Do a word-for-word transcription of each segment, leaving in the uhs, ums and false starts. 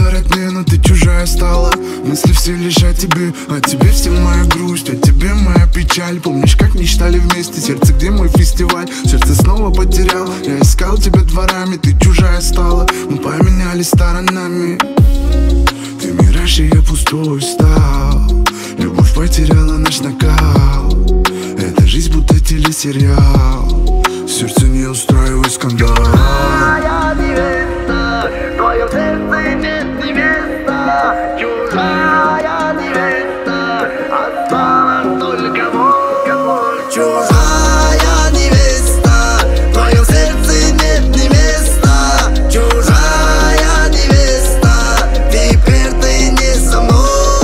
говорят мне, но ты чужая стала. Мысли все лежат тебе, а тебе вся моя грусть, а тебе моя печаль. Помнишь, как мечтали вместе, сердце, где мой фестиваль? Сердце снова потерял, я искал тебя дворами, ты чужая стала. Мы поменялись сторонами. Ты мираж, и я пустой стал. Любовь потеряла наш накал. Эта жизнь будто телесериал. Сердце не устраивай скандал. Чужая невеста, в твоем сердце нет ни места. Чужая невеста, осталась только боль, боль. Чужая невеста, в твоем сердце нет ни места. Чужая невеста, теперь ты не со мной.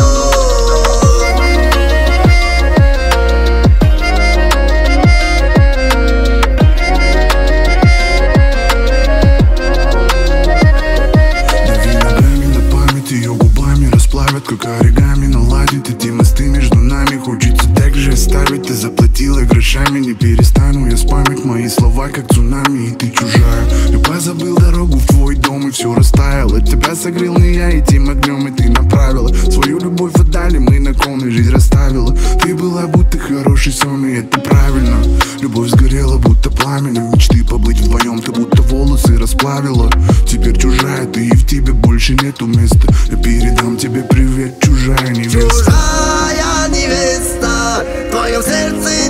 Как оригами наладит эти мосты между нами. Хочется так же оставить, ты заплатила грошами. Не перестану я спамить мои слова, как цунами. И ты чужая, я позабыл дорогу в твой дом, и все растаяло. Тебя согрел не я этим огнем, и ты направила свою любовь отдали, мы на кон, и жизнь расставила. Ты была будто хороший сон, и это правильно. Любовь сгорела будто пламя, мечты побыть вдвоем, ты будто волосы расплавила. Теперь чужая ты, и в тебе больше нету места. Я передам тебе привет, чужая невеста. Чужая невеста, в твоем сердце